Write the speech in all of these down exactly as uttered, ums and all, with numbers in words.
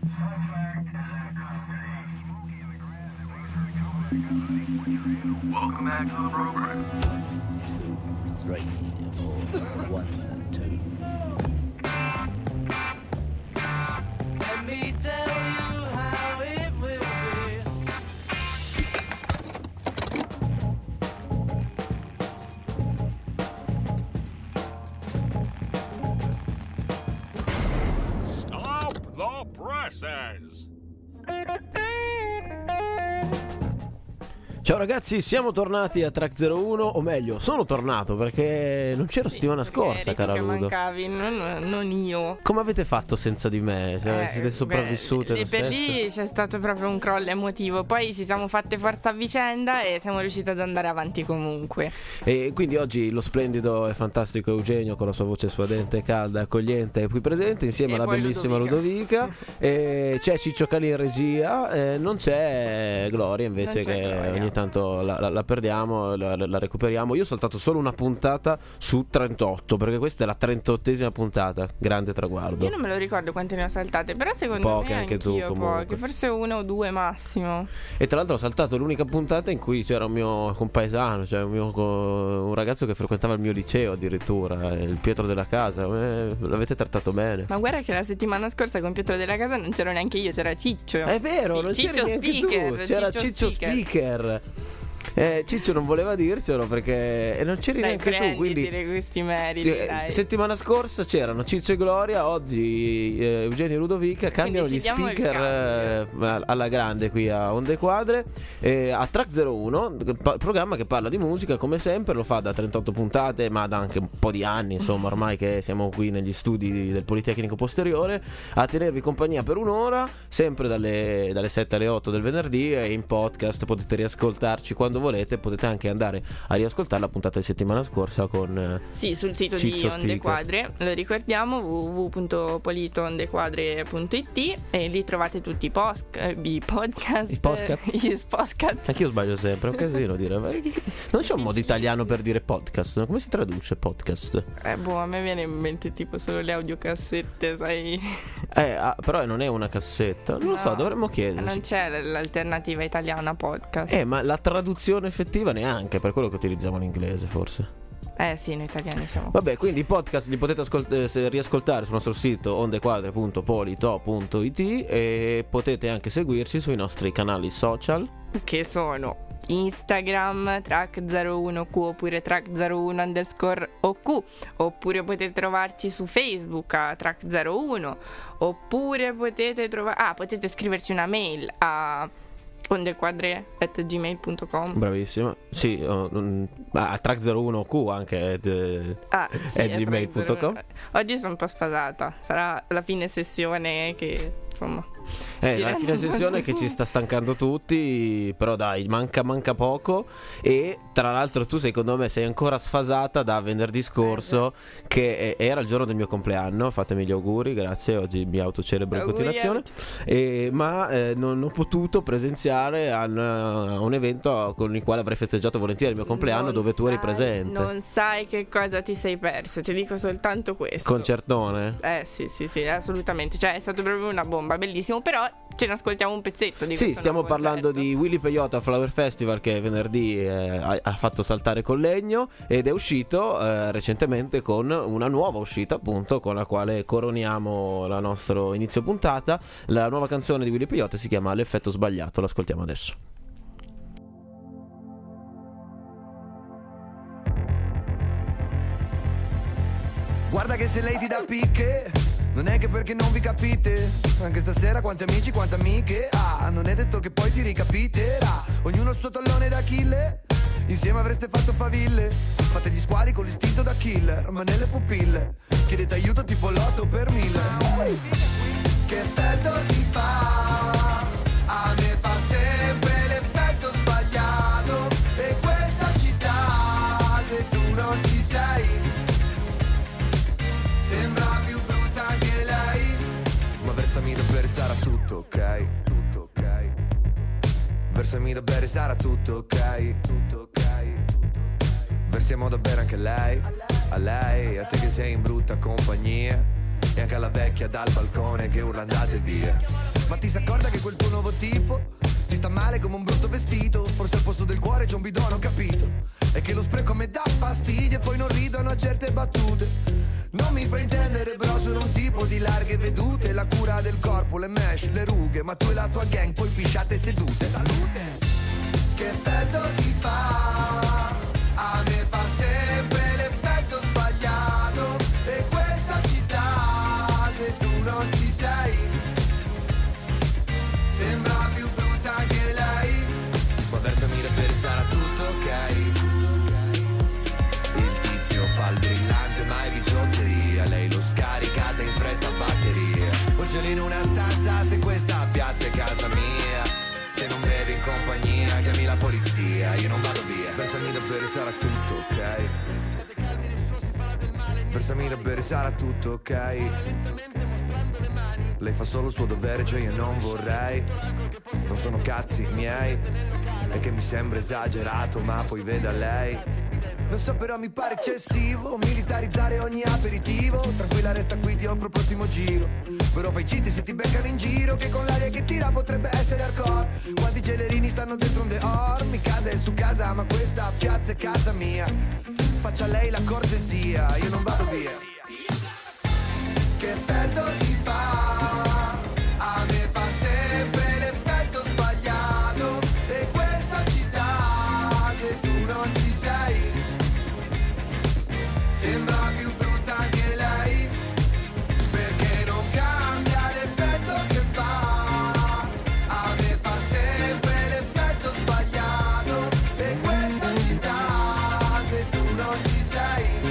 Welcome back to the program. Two, three, four, one, two. Let me tell you how it will be. Stop the presses! Ciao ragazzi, siamo tornati a Track zero uno, o meglio, sono tornato perché non c'ero Sì, settimana scorsa, cara che Ludo. mancavi, non, non io. Come avete fatto senza di me? Cioè, Eh, siete sopravvissute beh, lo lì per stesso? lì c'è stato proprio un crollo emotivo. Poi ci siamo fatte forza a vicenda e siamo riusciti ad andare avanti comunque. E quindi oggi lo splendido e fantastico Eugenio con la sua voce suadente, calda, accogliente è qui presente insieme E alla poi bellissima Ludovica. Ludovica. E c'è Ciccio Cali in regia, e non c'è Gloria invece, Non c'è che Gloria. ogni tanto la, la- la perdiamo, la, la recuperiamo. Io ho saltato solo una puntata su trentotto perché questa è la trentottesima puntata, grande traguardo. Io non me lo ricordo quante ne ho saltate, però secondo Poche, me anche tu, anch'io comunque. poche, forse una o due massimo. E tra l'altro ho saltato l'unica puntata in cui c'era un mio compaesano, cioè un, mio co- un ragazzo che frequentava il mio liceo addirittura, il Pietro della casa. Eh, l'avete trattato bene. Ma guarda che la settimana scorsa con Pietro della Casa non c'ero neanche io, c'era Ciccio. È vero, non Ciccio c'eri neanche Speaker, tu, c'era Ciccio, Speaker. Speaker. Eh, Ciccio non voleva dircelo perché e non c'eri Dai, neanche tu, quindi prenditene questi meriti, sì, dai. settimana scorsa c'erano Ciccio e Gloria, oggi eh, Eugenio e Ludovica cambiano Quindi gli ci diamo il speaker eh, alla grande qui a Onde Quadre, eh, a Track zero uno, pa- programma che parla di musica come sempre, lo fa da trentotto puntate ma da anche un po' di anni, insomma, ormai che siamo qui negli studi del Politecnico Posteriore a tenervi compagnia per un'ora, sempre dalle, dalle sette alle otto del venerdì, e in podcast potete riascoltarci quando volete, potete anche andare a riascoltare la puntata di settimana scorsa con eh, Sì, sul sito Ciccio di Onde Speaker. Quadre, lo ricordiamo, w w w punto politoondequadre punto i t, e lì trovate tutti i, post, eh, i podcast, I podcast? eh, gli podcast. Anch'io sbaglio sempre, è un casino dire. Ma non c'è un modo italiano per dire podcast? No? Come si traduce podcast? Eh, boh, a me viene in mente tipo solo le audiocassette, sai? Eh, ah, però non è una cassetta. Non lo so, No, dovremmo chiederci. Non c'è l'alternativa italiana podcast. Eh, ma la traduzione effettiva neanche, per quello che utilizziamo l'inglese, forse. Eh sì, noi italiani siamo. Vabbè, quindi i podcast li potete ascolt- eh, se- riascoltare sul nostro sito ondequadre punto polito punto i t, e potete anche seguirci sui nostri canali social. Che sono Instagram track zero uno Q oppure track zero uno underscore O Q, oppure potete trovarci su Facebook a track zero uno, oppure potete trovare ah potete scriverci una mail a ondequadre at gmail punto com. Bravissimo. Sì, oh, mm, a track zero uno Q anche at, eh, Ah, sì, at è gmail punto com. track zero uno. Oggi sono un po' sfasata, sarà la fine sessione che insomma Eh, ci la rende fine sessione conto. che ci sta stancando tutti, però dai, manca manca poco. E tra l'altro tu secondo me sei ancora sfasata da venerdì scorso, che eh, era il giorno del mio compleanno. Fatemi gli auguri, grazie, oggi mi autocelebro in Auguri continuazione. E, ma eh, non ho potuto presenziare a un, a un evento con il quale avrei festeggiato volentieri il mio compleanno, Non dove tu eri sai- presente. Non sai che cosa ti sei perso, ti dico soltanto questo. Concertone. Eh sì sì sì, assolutamente. Cioè è stato proprio una bomba, bellissimo. Però ce ne ascoltiamo un pezzetto di Sì, questo stiamo nuovo parlando concerto. di Willy Peyote Flower Festival, che venerdì eh, ha, ha fatto saltare col legno, ed è uscito eh, recentemente con una nuova uscita, appunto, con la quale coroniamo la nostro inizio puntata. La nuova canzone di Willy Peyote si chiama L'effetto sbagliato, l'ascoltiamo adesso. Guarda che se lei ti dà picche, non è che perché non vi capite. Anche stasera quanti amici, quante amiche. Ah, non è detto che poi ti ricapiterà. Ognuno il suo tallone d'Achille, insieme avreste fatto faville. Fate gli squali con l'istinto da killer, ma nelle pupille chiedete aiuto tipo l'otto per mille. Che effetto ti fa? A me fa sempre l'effetto sbagliato. E questa città, se tu non ci sei, sembra più brutta anche lei. Ma versami da bere, sarà tutto ok. Tutto ok. Versami da bere, sarà tutto ok. Tutto ok. Versiamo da bere anche lei. A lei, a te che sei in brutta compagnia. E anche alla vecchia dal balcone che urla andate via. Ma ti sei accorta che quel tuo nuovo tipo ti sta male come un brutto vestito? Forse al posto del cuore c'è un bidone, ho capito. E che lo spreco a me dà fastidio e poi non ridono a certe battute. Non mi fa intendere però sono un tipo di larghe vedute. La cura del corpo, le mesh, le rughe. Ma tu e la tua gang poi pisciate sedute. Salute! Che effetto ti fa? A me fa sempre l'effetto sbagliato. E questa città, se tu non ci sei, sembra più brutta anche lei. Ma versami da bere sarà tutto ok. Il tizio fa il brillante ma è bigiotteria. Lei lo scaricata in fretta a batteria. Un giorno in una stanza se questa piazza è casa mia. Se non bevi in compagnia chiami la polizia. Io non vado via. Versami da bere sarà tutto ok. Se state calmi nessuno si farà del male. Versami da bere sarà tutto ok. Lentamente mostrando le mani. Lei fa solo il suo dovere, cioè io non vorrei. Non sono cazzi miei. È che mi sembra esagerato, ma poi veda lei. Non so però mi pare eccessivo militarizzare ogni aperitivo. Tranquilla resta qui, ti offro il prossimo giro. Però fai cisti se ti beccano in giro. Che con l'aria che tira potrebbe essere hardcore. Quanti gelerini stanno dentro un dehors. Mi casa è su casa ma questa piazza è casa mia. Faccia lei la cortesia, io non vado via. Che effetto ti fa? A me fa sempre l'effetto sbagliato. E questa città, se tu non ci sei, sembra più brutta anche lei. Perché non cambia l'effetto che fa? A me fa sempre l'effetto sbagliato. E questa città, se tu non ci sei,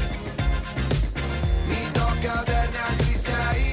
mi tocca averne altri sei.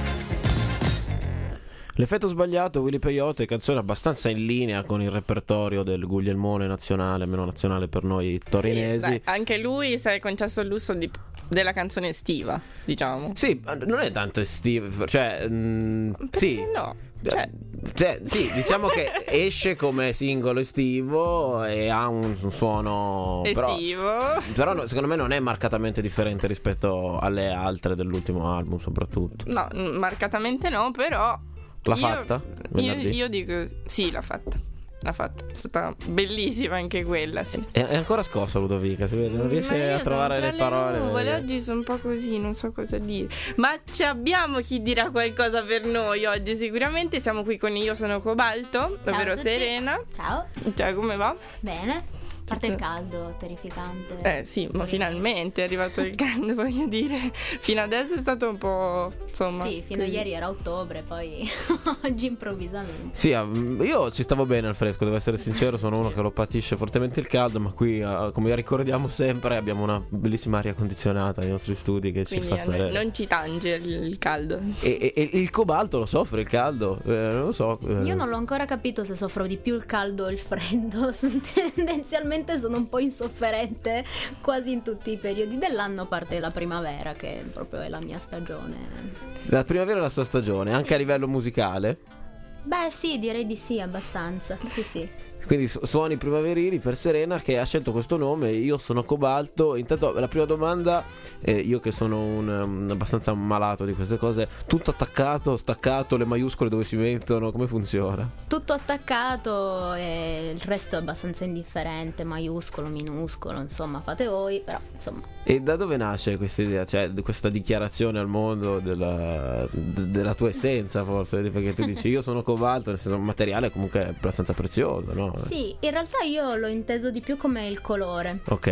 L'effetto sbagliato, Willy Peyote, canzone abbastanza in linea con il repertorio del Guglielmone nazionale, almeno nazionale per noi torinesi. Sì, beh, anche lui si è concesso il lusso di, della canzone estiva, diciamo. Sì, non è tanto estivo, cioè mh, sì. No, cioè... Cioè, sì, diciamo che esce come singolo estivo e ha un, un suono estivo. Però, però no, secondo me non è marcatamente differente rispetto alle altre dell'ultimo album, soprattutto. No, marcatamente no, però L'ha io, fatta? Io, io dico sì, l'ha fatta. L'ha fatta. È stata bellissima anche quella, sì. È, è ancora scossa Ludovica, si vede, non riesce a trovare le parole. Nuvole, oggi sono un po' così, non so cosa dire. Ma ci abbiamo chi dirà qualcosa per noi oggi. Sicuramente siamo qui con Io sono Cobalto, Ciao ovvero a tutti. Serena. Ciao. Ciao, come va? Bene. A parte il caldo, terrificante. Eh sì, ma finalmente è arrivato il caldo, voglio dire. Fino adesso è stato un po', insomma. Sì, fino a ieri era ottobre, poi oggi improvvisamente. Sì, io ci stavo bene al fresco, devo essere sincero, sono uno che lo patisce fortemente il caldo, ma qui, come ricordiamo sempre, abbiamo una bellissima aria condizionata nei nostri studi che Quindi ci fa stare. non ci tange il, il caldo. E, e, e il cobalto lo soffre il caldo? Eh, non lo so. Eh. Io non l'ho ancora capito se soffro di più il caldo o il freddo. Tendenzialmente sono un po' insofferente quasi in tutti i periodi dell'anno, a parte la primavera, che proprio è la mia stagione. La primavera è la sua stagione, anche a livello musicale? Beh sì, direi di sì, abbastanza. Sì, sì. Quindi su- suoni primaverili per Serena, che ha scelto questo nome. Io sono Cobalto. Intanto la prima domanda, eh, io che sono un, um, abbastanza malato di queste cose, tutto attaccato, staccato, le maiuscole dove si mettono, come funziona? Tutto attaccato e il resto è abbastanza indifferente, maiuscolo, minuscolo, insomma fate voi, però insomma. E da dove nasce questa idea, cioè questa dichiarazione al mondo della, de- della tua essenza, forse? Perché tu dici io sono Cobalto, nel senso un materiale comunque abbastanza prezioso, no? Sì, in realtà io l'ho inteso di più come il colore. Ok.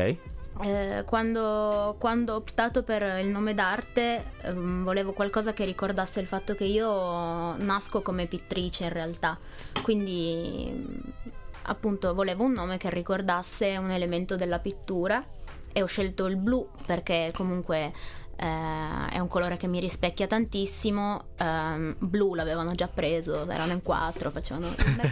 Eh, quando, quando ho optato per il nome d'arte, ehm, volevo qualcosa che ricordasse il fatto che io nasco come pittrice in realtà, quindi appunto volevo un nome che ricordasse un elemento della pittura e ho scelto il blu perché comunque eh, è un colore che mi rispecchia tantissimo. um, blu l'avevano già preso, erano in quattro, facevano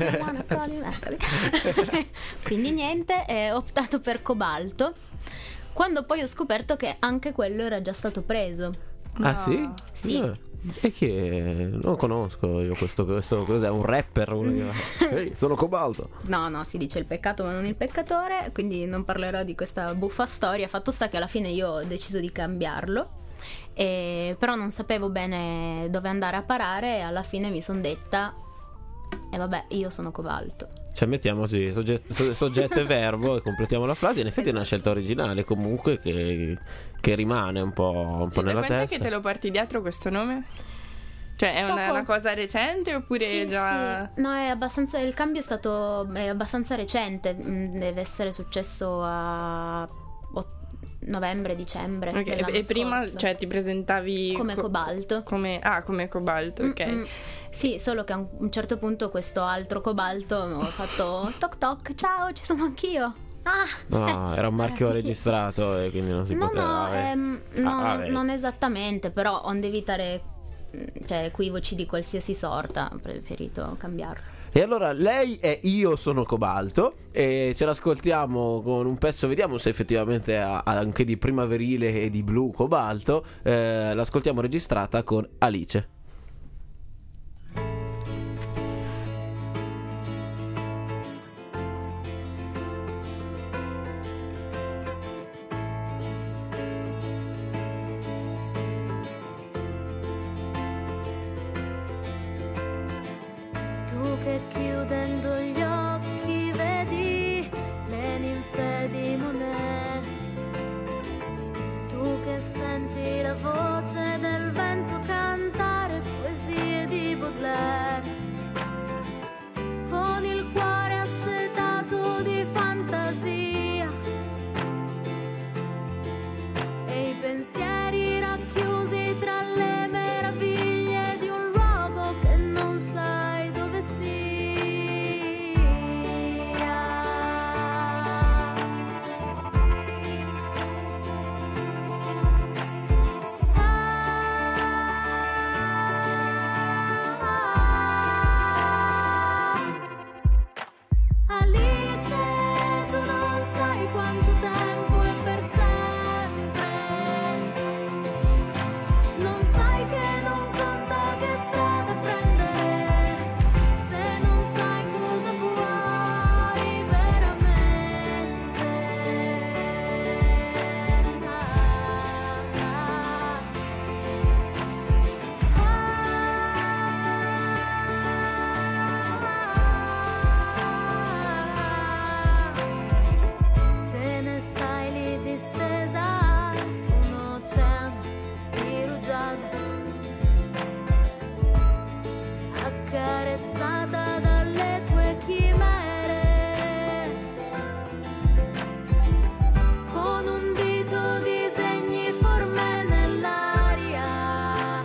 quindi niente, eh, ho optato per cobalto, quando poi ho scoperto che anche quello era già stato preso. Ah sì? Sì. Eh. E che non conosco io questo, questo cos'è? Un rapper? Uno che va, ehi, sono Cobalto. No, no, si dice il peccato ma non il peccatore, quindi non parlerò di questa buffa storia. Fatto sta che alla fine io ho deciso di cambiarlo e, però non sapevo bene dove andare a parare e alla fine mi sono detta e eh vabbè, io sono cobalto. Cioè mettiamoci soggetto, soggetto e verbo e completiamo la frase. In effetti è una scelta originale comunque che, che rimane un po', un po' sì, nella da quando testa. è che te lo porti dietro questo nome? Cioè è una, una cosa recente oppure sì, già... Sì. No, è abbastanza, il cambio è stato è abbastanza recente, deve essere successo a novembre, dicembre okay. dell'anno E prima scorso. Cioè ti presentavi come co- cobalto come... Ah, come cobalto, ok. Mm-mm. Sì, solo che a un certo punto questo altro cobalto mi ha fatto toc toc, ciao, ci sono anch'io. Ah, No, era un marchio registrato e quindi non si no, poteva. no, eh. ehm, no Ah, ah, non esattamente, però onde evitare cioè equivoci di qualsiasi sorta, ho preferito cambiarlo. E allora lei è Io sono cobalto e ce l'ascoltiamo con un pezzo, vediamo se effettivamente ha anche di primaverile e di blu cobalto. Eh, l'ascoltiamo registrata con Alice. Tu che chiudendo gli occhi vedi le ninfe di Monet, tu che senti la voce del vento cantare poesie di Baudelaire, con il cuore assetato di fantasia e i pensieri racchiusi tra le meraviglie di un luogo che non sai dove sia. Alice, tu non sai quanto tempo è per sempre, non sai che non conta che strada prendere, se non sai cosa vuoi veramente. Te ne stai lì distesa su un oceano di rugiada, accarezzata dalle tue chimere, con un dito disegni forme nell'aria,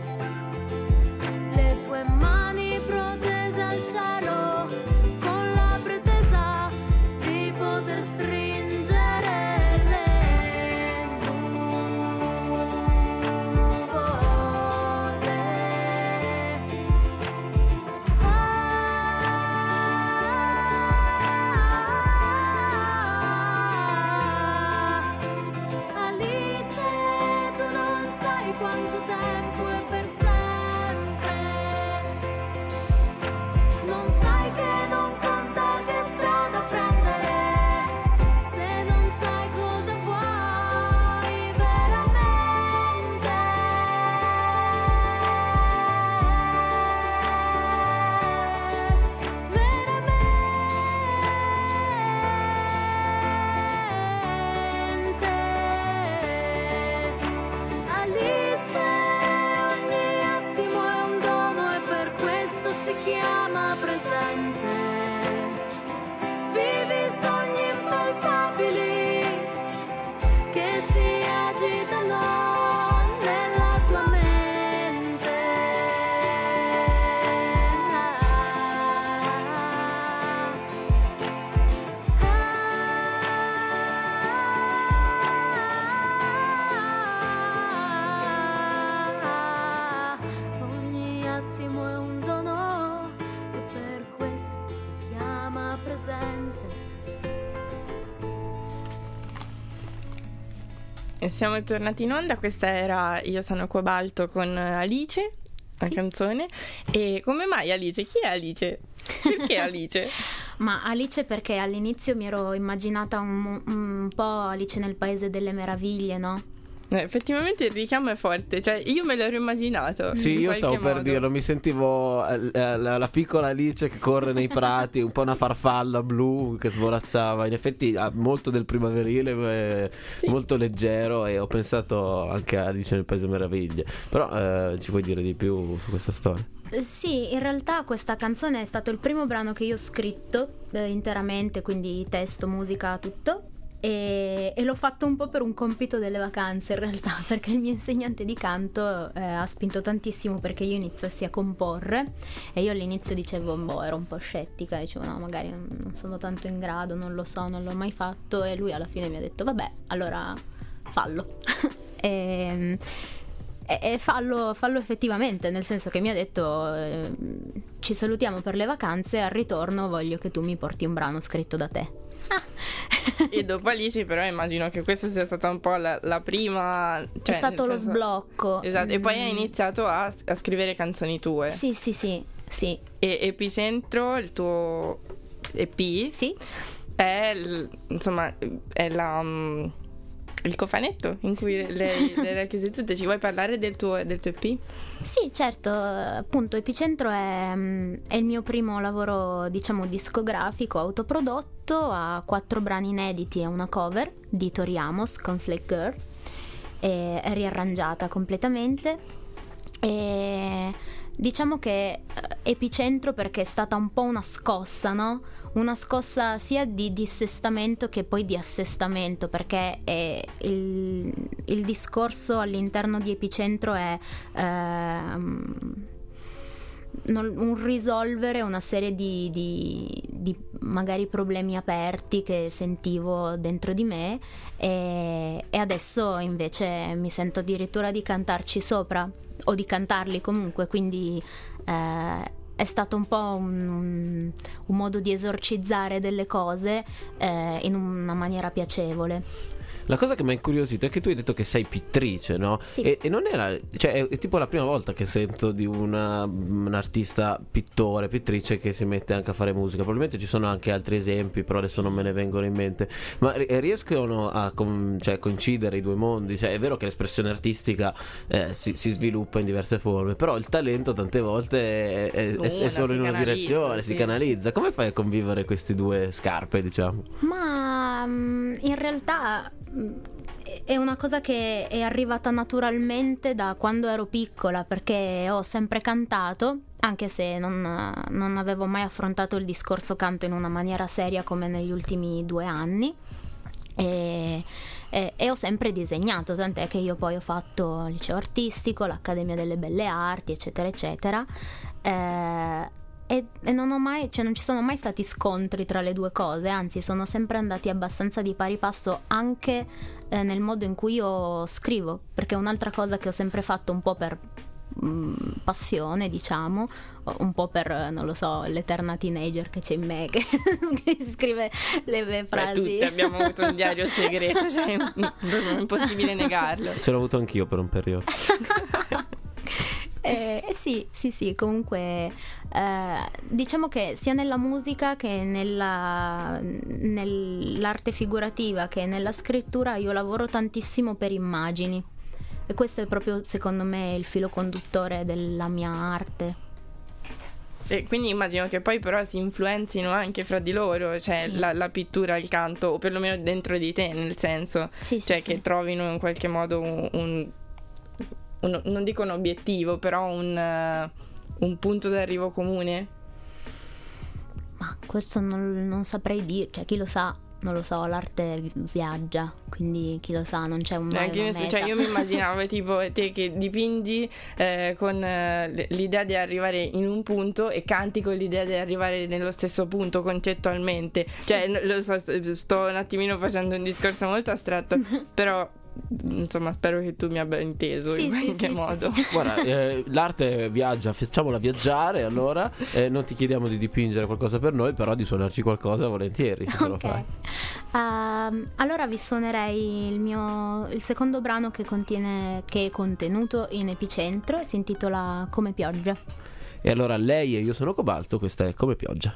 le tue mani protese al cielo con la pretesa di poter stringere le nuvole. Alice, tu non sai quanto tempo è per sempre, non sai che non conta che strada prendere, se non sai cosa vuoi veramente. Veramente. Alice, ogni attimo è un dono e per questo si chiama presente. Vivi sogni impalpabili che si agitano nella tua mente. Ogni attimo è un dono e per questo si chiama presente. E siamo tornati in onda, questa era Io sono cobalto con Alice, la Sì. canzone. E come mai Alice? Chi è Alice? Perché Alice? Ma Alice perché all'inizio mi ero immaginata un, un po' Alice nel Paese delle Meraviglie, no? Eh, effettivamente il richiamo è forte, cioè io me l'ero immaginato. Sì, in io qualche stavo per modo. dirlo, mi sentivo eh, la, la piccola Alice che corre nei prati, un po' una farfalla blu che svolazzava. In effetti ha molto del primaverile, eh, Sì. molto leggero, e ho pensato anche a Alice nel Paese Meraviglie. Però eh, ci puoi dire di più su questa storia? Sì, in realtà questa canzone è stato il primo brano che io ho scritto eh, interamente, quindi testo, musica, tutto. E, e l'ho fatto un po' per un compito delle vacanze in realtà, perché il mio insegnante di canto eh, ha spinto tantissimo perché io iniziassi a comporre, e io all'inizio dicevo, boh, ero un po' scettica, dicevo no, magari non, non sono tanto in grado, non lo so, non l'ho mai fatto, e lui alla fine mi ha detto vabbè, allora fallo. e, e, e fallo, fallo effettivamente, nel senso che mi ha detto eh, ci salutiamo per le vacanze, al ritorno voglio che tu mi porti un brano scritto da te. E dopo Alice però immagino che questa sia stata un po' la, la prima, cioè, è stato nel lo senso- sblocco. Esatto, e poi hai Mm. iniziato a, a scrivere canzoni tue. Sì, sì, sì, sì. E Epicentro, il tuo E P, Sì? è il- insomma è la mm, il cofanetto in cui lei le racchiuse tutte. Ci vuoi parlare del tuo, del tuo E P? Sì, certo, appunto Epicentro è, mm, è il mio primo lavoro, diciamo, discografico, autoprodotto, ha quattro brani inediti e una cover di Tori Amos con Flake Girl, e è riarrangiata completamente, e diciamo che eh, Epicentro perché è stata un po' una scossa, no? Una scossa sia di dissestamento che poi di assestamento, perché è il, il discorso all'interno di Epicentro è ehm, non- un risolvere una serie di, di- di magari problemi aperti che sentivo dentro di me, e, e adesso invece mi sento addirittura di cantarci sopra, o di cantarli comunque, quindi eh, è stato un po' un, un- un modo di esorcizzare delle cose eh, in una maniera piacevole. La cosa che mi ha incuriosito è che tu hai detto che sei pittrice, no? Sì. E, e non era, cioè è, è tipo la prima volta che sento di una, un artista pittore, pittrice che si mette anche a fare musica. Probabilmente ci sono anche altri esempi, però adesso non me ne vengono in mente. Ma ri- riescono a com- cioè, coincidere i due mondi? Cioè è vero che l'espressione artistica eh, si, si sviluppa in diverse forme, però il talento tante volte è, è- è- è Suona, solo si in una canalizza, direzione, si sì. canalizza. Come fai a convivere queste due scarpe, diciamo? Ma mm, in realtà mm, è una cosa che è arrivata naturalmente da quando ero piccola, perché ho sempre cantato, anche se non, non avevo mai affrontato il discorso canto in una maniera seria come negli ultimi due anni. E, e- e ho sempre disegnato, tant'è che io poi ho fatto il liceo artistico, l'Accademia delle Belle Arti, eccetera eccetera. Eh, e, e non ho mai, cioè non ci sono mai stati scontri tra le due cose, anzi sono sempre andati abbastanza di pari passo, anche eh, nel modo in cui io scrivo, perché è un'altra cosa che ho sempre fatto un po' per mm, passione, diciamo, un po' per, non lo so, l'eterna teenager che c'è in me che scrive le mie Beh, frasi. tutti abbiamo avuto un diario segreto, cioè è proprio impossibile negarlo. Ce l'ho avuto anch'io per un periodo. Eh, eh sì, sì, sì, comunque eh, diciamo che sia nella musica che nella, nell'arte figurativa che nella scrittura io lavoro tantissimo per immagini, e questo è proprio secondo me il filo conduttore della mia arte. E quindi immagino che poi però si influenzino anche fra di loro, cioè Sì. la, la pittura, il canto, o perlomeno dentro di te, nel senso, Sì, sì, cioè sì. che trovino in qualche modo un, un- un- non dico un obiettivo, però un, eh, un punto d'arrivo comune. Ma questo non, non saprei dire, cioè chi lo sa, non lo so, l'arte vi- viaggia, quindi chi lo sa, non c'è un Cioè, mai che una ne so, meta. cioè, io mi immaginavo tipo te che dipingi eh, con eh, l- l'idea di arrivare in un punto e canti con l'idea di arrivare nello stesso punto concettualmente. Cioè, n- lo so, st- sto un attimino facendo un discorso molto astratto, però insomma spero che tu mi abbia inteso Sì, in sì, qualche sì, modo. sì, Guarda, eh, l'arte viaggia, facciamola viaggiare. Allora eh, non ti chiediamo di dipingere qualcosa per noi, però di suonarci qualcosa volentieri, se ce lo Ok. fai. Ehm, allora vi suonerei il mio il secondo brano che contiene che è contenuto in Epicentro, e si intitola Come pioggia. E allora lei e io sono Cobalto, questa è Come pioggia.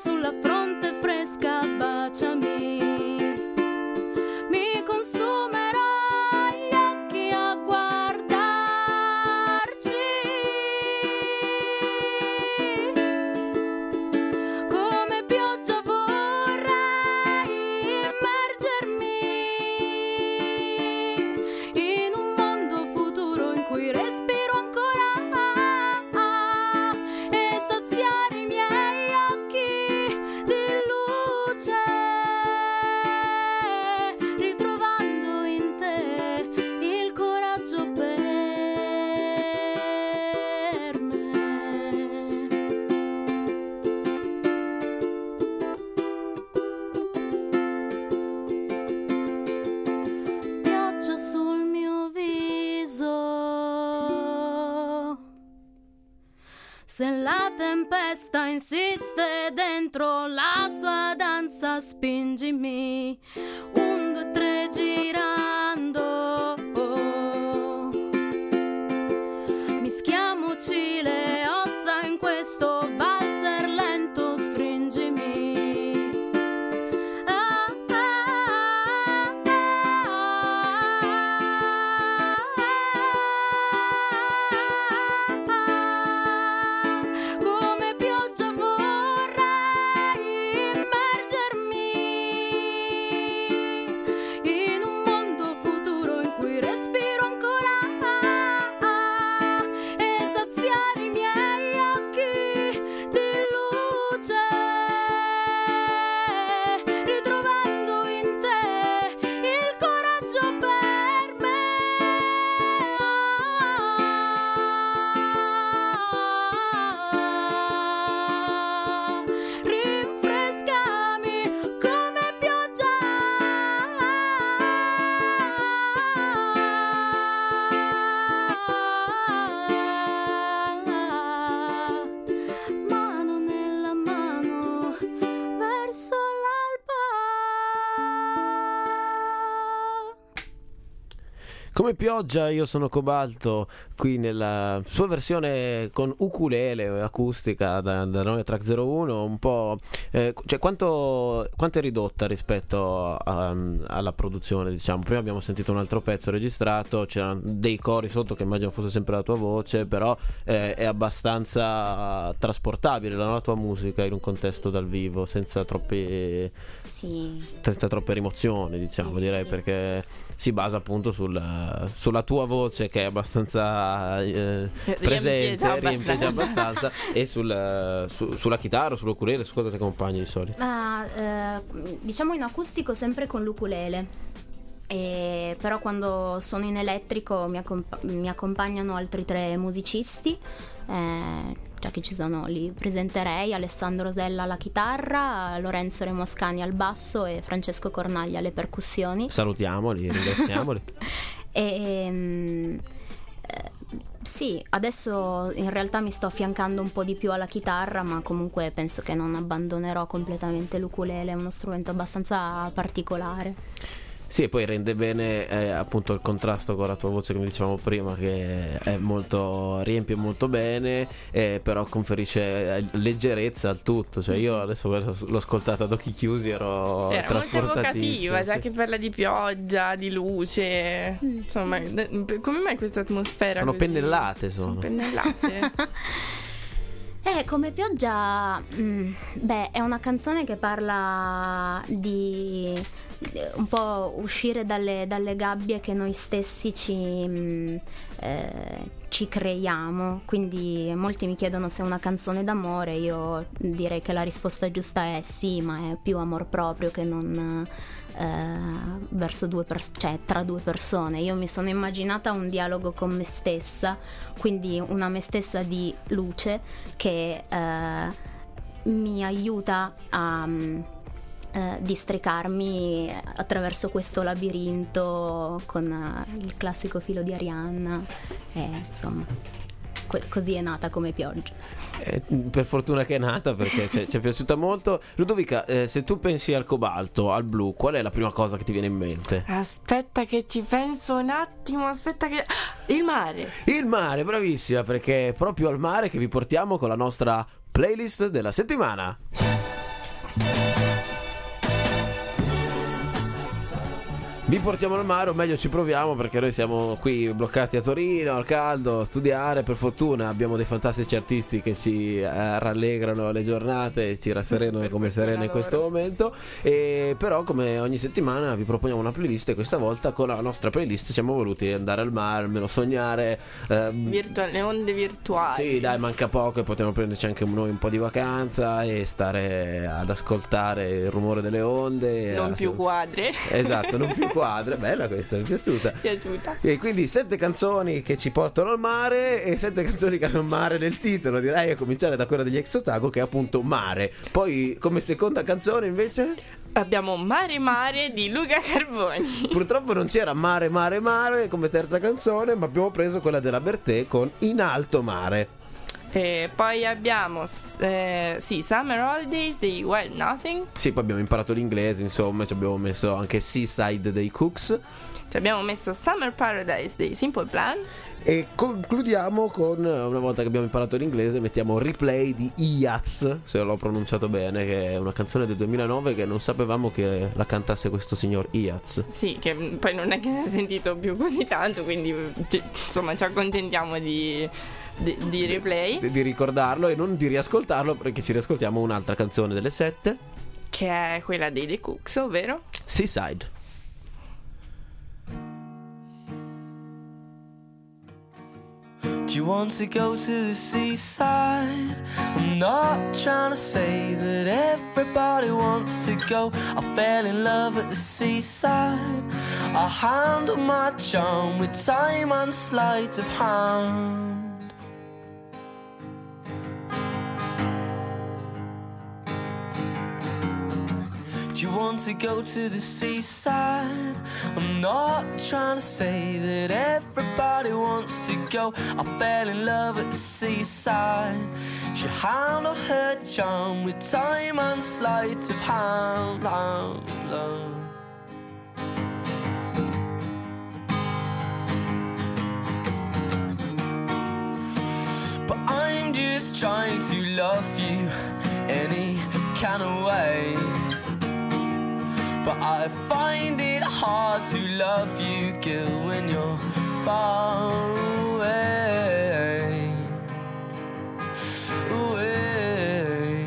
sulla fronte fresca, baciami. Mi consumerò gli occhi a guardarci, come pioggia vorrei immergermi in un mondo futuro in cui respiro ancora e saziare i miei occhi di luce, ritrovando in te il coraggio per me. Pioggia sul mio viso, se la tempesta insiste dentro la sua danza, spingimi un, due, tre girando, mischiamoci le ossa in questo valzer lento, stringimi. Ah, ah, ah, ah, ah. Come pioggia vorrei immergermi in un mondo futuro in cui respiro ancora e saziare i miei occhi di luce, ritrovando in te il coraggio per me. Rinfrescami come pioggia, mano nella mano verso l'alba. Come pioggia, io sono Cobalto, qui nella sua versione con ukulele acustica da, da noi Track zero uno, un po' eh, cioè quanto, quanto è ridotta rispetto a, alla produzione, diciamo. Prima abbiamo sentito un altro pezzo registrato, c'erano dei cori sotto che immagino fosse sempre la tua voce, però eh, è abbastanza trasportabile la tua musica in un contesto dal vivo, senza troppi Sì. senza troppe rimozioni, diciamo, Sì, sì, direi, sì. perché si basa appunto sul sulla tua voce, che è abbastanza eh, presente, riempie abbastanza, e sul, su, sulla chitarra, sull'ukulele. Su cosa ti accompagni di solito? Ah, eh, diciamo in acustico sempre con l'ukulele. E però quando suono in elettrico mi, accomp- mi accompagnano altri tre musicisti, eh, già che ci sono, li presenterei: Alessandro Sella alla chitarra, Lorenzo Remoscani al basso e Francesco Cornaglia alle percussioni. Salutiamoli, ringraziamoli. E mm, eh, sì, adesso in realtà mi sto affiancando un po' di più alla chitarra, ma comunque penso che non abbandonerò completamente l'ukulele, è uno strumento abbastanza particolare. Sì, e poi rende bene eh, appunto il contrasto con la tua voce, come dicevamo prima, che è molto, riempie molto bene, eh, però conferisce eh, leggerezza al tutto. Cioè io adesso l'ho ascoltata ad occhi chiusi, ero Cioè, era molto trasportatissimo. evocativa, già sì. che parla di pioggia, di luce, insomma, d- come mai questa atmosfera Sono così? pennellate, sono. Sono pennellate. Eh, come pioggia, mm, beh, è una canzone che parla di eh, un po' uscire dalle, dalle gabbie che noi stessi ci, mm, eh, ci creiamo. Quindi molti mi chiedono se è una canzone d'amore, io direi che la risposta giusta è sì, ma è più amor proprio che non eh, verso due pers- cioè tra due persone. Io mi sono immaginata un dialogo con me stessa, quindi una me stessa di luce che eh, mi aiuta a eh, districarmi attraverso questo labirinto con eh, il classico filo di Arianna, e insomma co- così è nata Come pioggia. Eh, per fortuna che è nata, perché ci è piaciuta molto. Ludovica, eh, se tu pensi al cobalto, al blu, qual è la prima cosa che ti viene in mente? Aspetta che ci penso un attimo, aspetta che... Il mare! Il mare, bravissima, perché è proprio al mare che vi portiamo con la nostra playlist della settimana. vi portiamo al mare, o meglio ci proviamo, perché noi siamo qui bloccati a Torino al caldo a studiare. Per fortuna abbiamo dei fantastici artisti che ci eh, rallegrano le giornate e ci rasserenano come sereno in questo momento. E però come ogni settimana vi proponiamo una playlist, e questa volta con la nostra playlist siamo voluti andare al mare, almeno sognare ehm, Virtual, le onde virtuali. Sì, dai, manca poco e potremo prenderci anche noi un po' di vacanza e stare ad ascoltare il rumore delle onde. Non a... più quadre. Esatto, non più quadre. Bella questa, mi è piaciuta. Piaciuta. E quindi sette canzoni che ci portano al mare e sette canzoni che hanno mare nel titolo. Direi a cominciare da quella degli Ex Otago, che è appunto Mare. Poi come seconda canzone invece abbiamo Mare Mare di Luca Carboni. Purtroppo non c'era Mare Mare Mare come terza canzone, ma abbiamo preso quella della Bertè con In Alto Mare. E poi abbiamo eh, sì, Summer Holidays dei Wild Nothing. Sì, poi abbiamo imparato l'inglese, insomma, ci abbiamo messo anche Seaside dei Cooks. Ci abbiamo messo Summer Paradise dei Simple Plan. E concludiamo con, una volta che abbiamo imparato l'inglese, mettiamo Replay di Iaz, se l'ho pronunciato bene, che è una canzone del duemilanove che non sapevamo che la cantasse questo signor Iaz. Sì, che poi non è che si è sentito più così tanto, quindi insomma ci accontentiamo di... Di, di replay, di, di ricordarlo e non di riascoltarlo, perché ci riascoltiamo un'altra canzone delle sette, che è quella dei The Cooks, ovvero Seaside. Do you want to go to the seaside? I'm not trying to say that everybody wants to go. I fell in love at the seaside. I handle my charm with time and sleight of hand. Do you want to go to the seaside? I'm not trying to say that everybody wants to go. I fell in love at the seaside. She handled her charm with time and sleight of hand. Love, love. But I'm just trying to love you any kind of way. But I find it hard to love you, girl, when you're far away, away.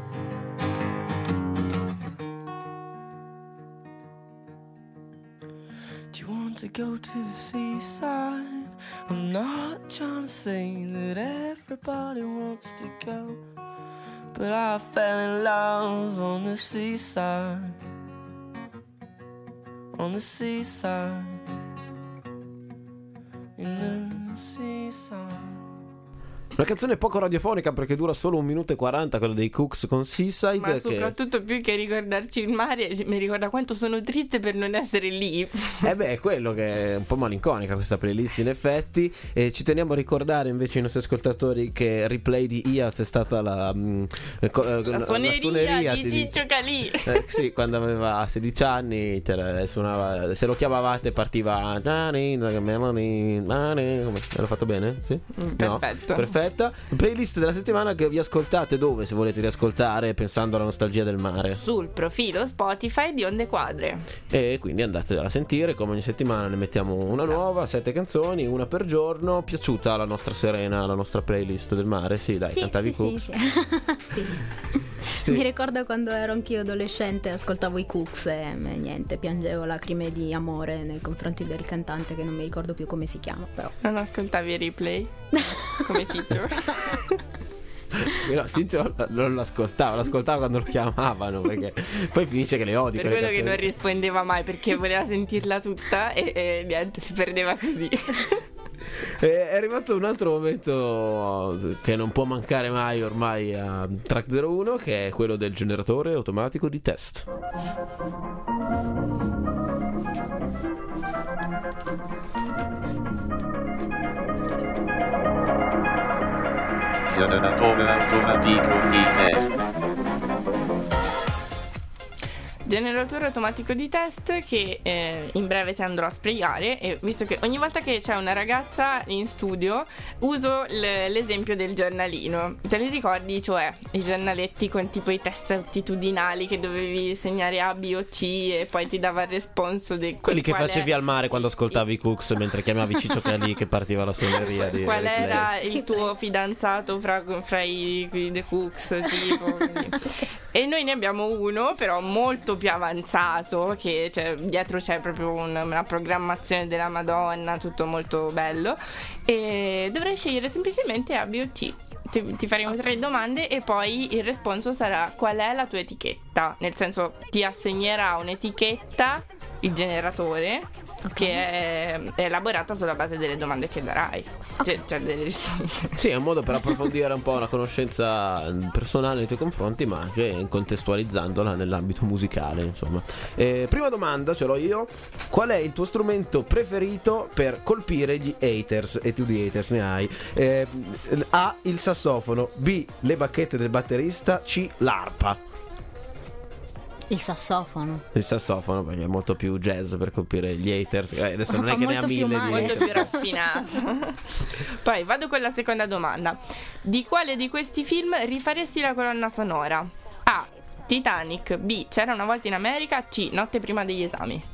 Do you want to go to the seaside? I'm not trying to say that everybody wants to go, but I fell in love on the seaside. On the seaside, in the seaside. Una canzone poco radiofonica perché dura solo un minuto e quaranta, quella dei Cooks con Seaside. Ma che... soprattutto più che ricordarci il mare, mi ricorda quanto sono triste per non essere lì. Eh beh, è quello che è un po' malinconica questa playlist in effetti. E ci teniamo a ricordare invece ai nostri ascoltatori che Replay di Iaz è stata la, mh, la, la suoneria, la suoneria di Ciccio Calì. Eh, sì, quando aveva sedici anni suonava, se lo chiamavate partiva Melanie, l'ho fatto bene? Sì? Mm, perfetto. No? Perfetto. Playlist della settimana che vi ascoltate dove, se volete riascoltare pensando alla nostalgia del mare? Sul profilo Spotify di Onde Quadre. E quindi andatela a sentire, come ogni settimana ne mettiamo una nuova, sette canzoni, una per giorno. Piaciuta la nostra Serena, la nostra playlist del mare? Sì, dai, sì, cantavi sì, Cooks? sì, sì. Sì. Sì. Mi ricordo quando ero anch'io adolescente, ascoltavo i Cooks e niente, piangevo lacrime di amore nei confronti del cantante che non mi ricordo più come si chiama, però. Non ascoltavi i replay? Come Ciccio? No, Ciccio non l'ascoltava, l'ascoltava quando lo chiamavano, perché poi finisce che le odi. Per quello che non rispondeva mai, perché voleva sentirla tutta e, e niente, si perdeva così. È arrivato un altro momento che non può mancare mai ormai a Track zero uno, che è quello del generatore automatico di test. Generatore automatico di test. generatore automatico di test che eh, in breve ti andrò a spiegare, e visto che ogni volta che c'è una ragazza in studio uso l- l'esempio del giornalino. Te li ricordi? Cioè i giornaletti con tipo i test attitudinali che dovevi segnare A, B o C e poi ti dava il responso di quelli che qual facevi è... al mare quando ascoltavi Cooks mentre chiamavi Ciccio Calì che partiva la suoneria di qual Eric era Clapton. il tuo fidanzato fra, fra i, i The Cooks tipo, quindi. E noi ne abbiamo uno però molto più avanzato, che cioè, dietro c'è proprio un, una programmazione della Madonna, tutto molto bello, e dovrai scegliere semplicemente A, B o C. Ti, ti faremo tre domande e poi il responso sarà qual è la tua etichetta, nel senso ti assegnerà un'etichetta il generatore, okay, che è, è elaborata sulla base delle domande che darai, okay, cioè, cioè delle risposte. Sì, è un modo per approfondire un po' la conoscenza personale nei tuoi confronti, ma anche contestualizzandola nell'ambito musicale, insomma. Eh, prima domanda ce l'ho io: qual è il tuo strumento preferito per colpire gli haters? E tu di haters ne hai. eh, A, il sassofono; B, le bacchette del batterista; C, l'arpa. Il sassofono. Il sassofono, perché è molto più jazz per colpire gli haters. Eh, adesso non Fa è che ne ha molto più mille di male. Molto più raffinato. Poi vado con la seconda domanda. Di quale di questi film rifaresti la colonna sonora? A, Titanic; B, C'era una volta in America; C, Notte prima degli esami.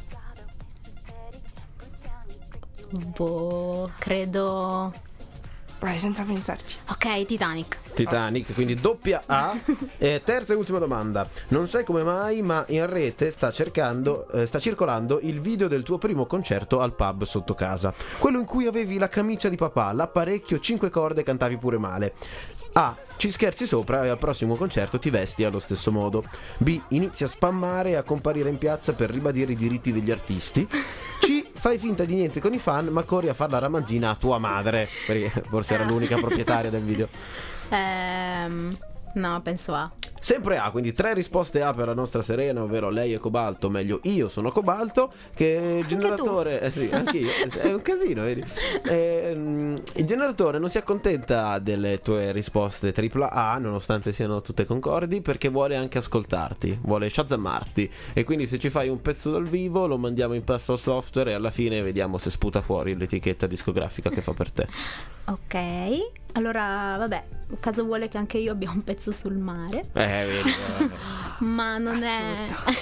Boh, credo. Vai, senza pensarci. Ok, Titanic. Titanic, quindi doppia A. E terza e ultima domanda: non sai come mai, ma in rete sta cercando eh, sta circolando il video del tuo primo concerto al pub sotto casa, quello in cui avevi la camicia di papà, l'apparecchio cinque corde e cantavi pure male. A, ci scherzi sopra e al prossimo concerto ti vesti allo stesso modo. B, inizi a spammare e a comparire in piazza per ribadire i diritti degli artisti. C, fai finta di niente con i fan ma corri a far la ramanzina a tua madre, perché forse era l'unica proprietaria del video. Ehm, no, penso A. Sempre A, quindi tre risposte A per la nostra Serena, ovvero lei è Cobalto, meglio io sono Cobalto, che il generatore... Eh sì, anche io, è un casino, vedi? Eh, il generatore non si accontenta delle tue risposte tripla A, nonostante siano tutte concordi, perché vuole anche ascoltarti, vuole shazammarti, e quindi se ci fai un pezzo dal vivo lo mandiamo in pasto al software e alla fine vediamo se sputa fuori l'etichetta discografica che fa per te. Ok, allora vabbè, caso vuole che anche io abbia un pezzo sul mare. Eh, vedi, eh. Ma non è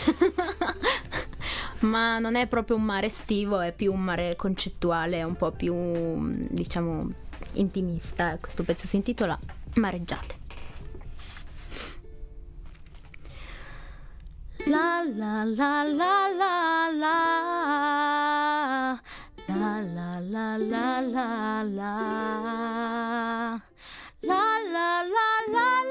ma non è proprio un mare estivo, è più un mare concettuale, un po' più, diciamo, intimista. Questo pezzo si intitola Mareggiate. La la la la la la la la la la la la la la la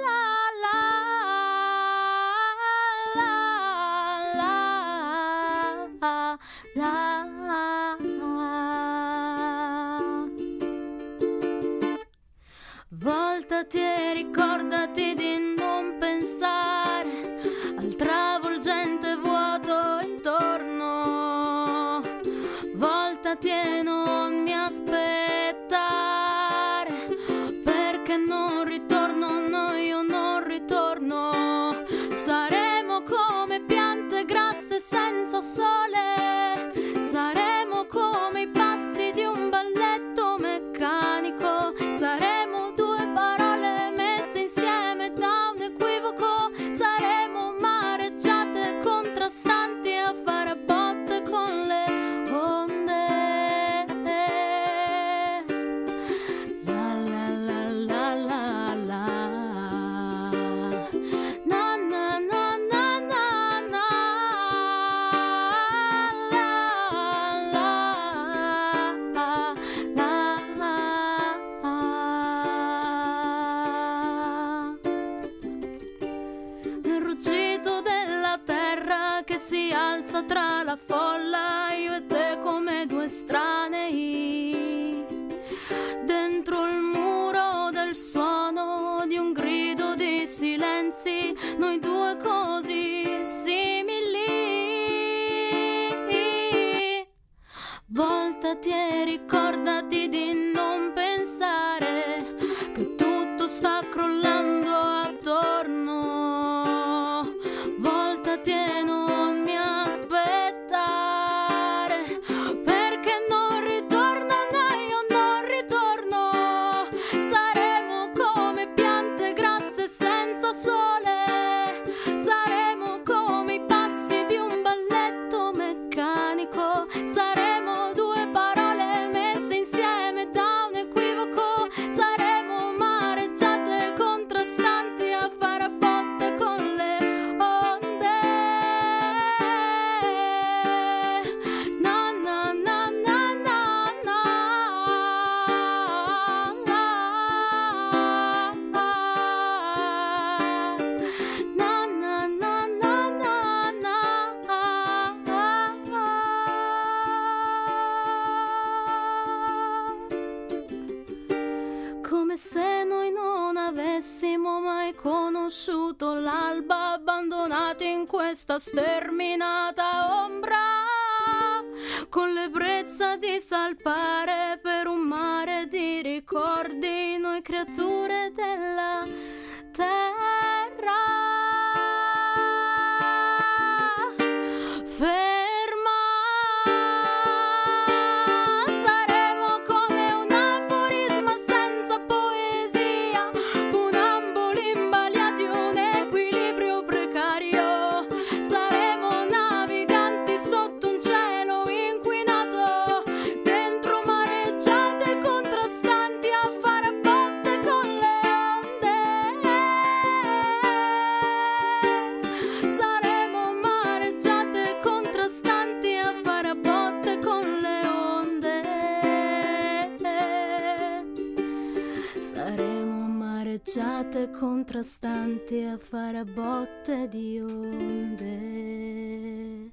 voltati e ricordati di non pensare al travolgente vuoto intorno. Voltati e non mi aspettare, perché non ritorno, no, io non ritorno. Saremo come piante grasse senza sole, saremo come i passi di un balletto meccanico, saremo due parole messe insieme da un equivoco, saremo mareggiate contrastanti a fare a botte con le onde. La la la la la la. Na na na na na na. La la la la. Nel ruggito della terra che si alza tra la folla, io e te come due estranei, dentro il muro del suono di un grido di silenzi, noi due così simili. Voltati e ricordati di non pensare che tutto sta crollando attorno. Voltati e non conosciuto l'alba, abbandonati in questa sterminata ombra, con l'ebbrezza di salpare per un mare di ricordi, noi creature della terra. Ferma, saremo come un aforisma senza poesia, funamboli in balia di un equilibrio precario. Saremo naviganti sotto un cielo inquinato, dentro mareggiate contrastanti a fare a botte con le onde. Saremo mareggiate contrastanti a fare a botte con le onde. Saremo mareggiate contrastanti a fare a botte di onde.